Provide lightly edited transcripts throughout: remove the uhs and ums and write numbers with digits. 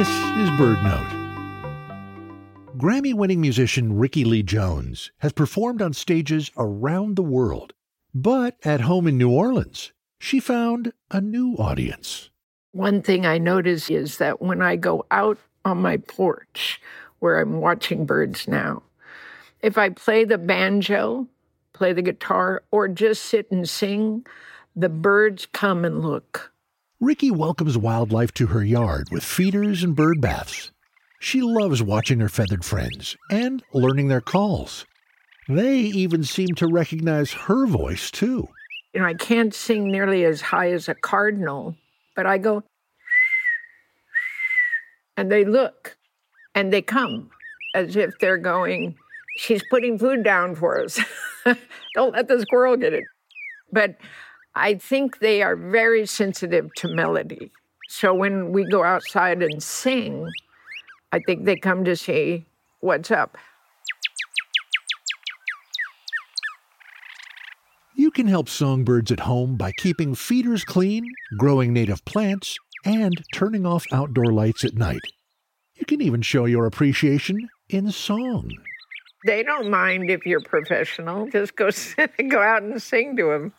This is BirdNote. Grammy-winning musician Rickie Lee Jones has performed on stages around the world. But at home in New Orleans, she found a new audience. One thing I notice is that when I go out on my porch, where I'm watching birds now, if I play the banjo, play the guitar, or just sit and sing, the birds come and look. Rickie welcomes wildlife to her yard with feeders and bird baths. She loves watching her feathered friends and learning their calls. They even seem to recognize her voice, too. I can't sing nearly as high as a cardinal, but I go, and they look, and they come, as if they're going, she's putting food down for us. Don't let the squirrel get it. But I think they are very sensitive to melody. So when we go outside and sing, I think they come to see what's up. You can help songbirds at home by keeping feeders clean, growing native plants, and turning off outdoor lights at night. You can even show your appreciation in song. They don't mind if you're professional. Just go out and sing to them.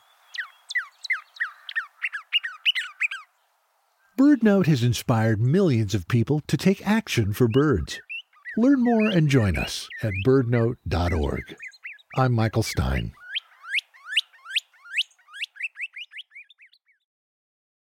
BirdNote has inspired millions of people to take action for birds. Learn more and join us at birdnote.org. I'm Michael Stein.